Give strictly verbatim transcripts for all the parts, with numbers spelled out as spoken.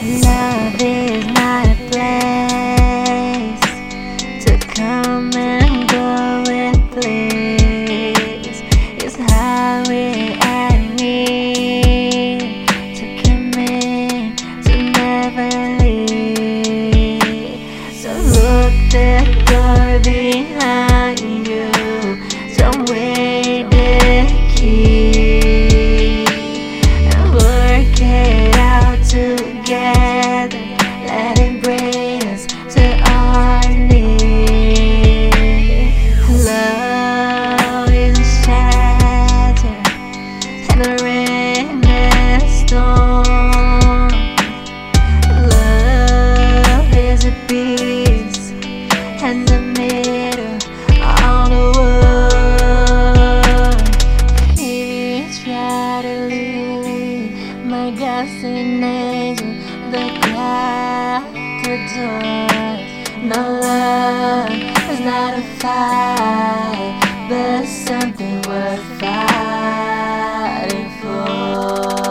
Love is not a place to come and go and please. It's how we and me to commit to never leave. So look the door behind you. Don't wait the key and work it out together. Let it bring us to our knees. Love is a shelter and a rain and a storm. Love is a peace and the middle of the world. He tried to leave my guessing angel, the cloud to doors. No, love is not a fight, but something worth fighting for.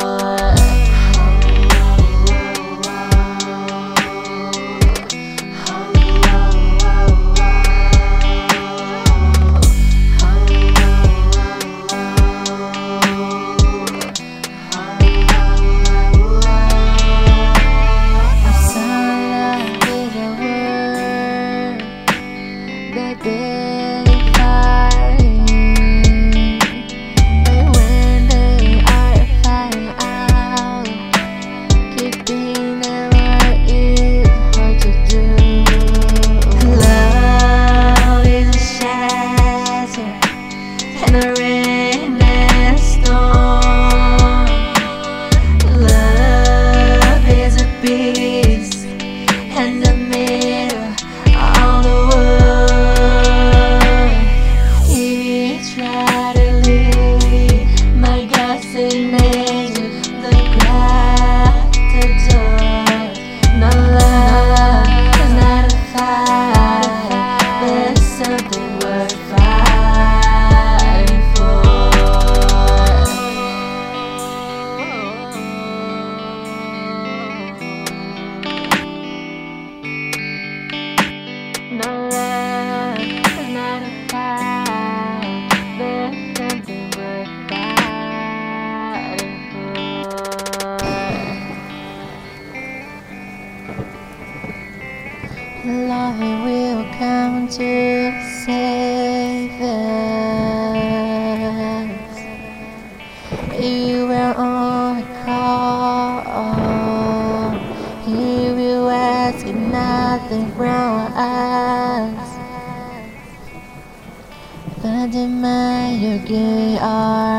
And the middle of the world. He tried to leave my guessing angel, the cloud to doors. No, love is not a fight, but something worth fighting for. No, love is not a fight, there's something worth fighting for. Love it will come to save us. You will only call. He will ask you nothing from us. But demand your good art.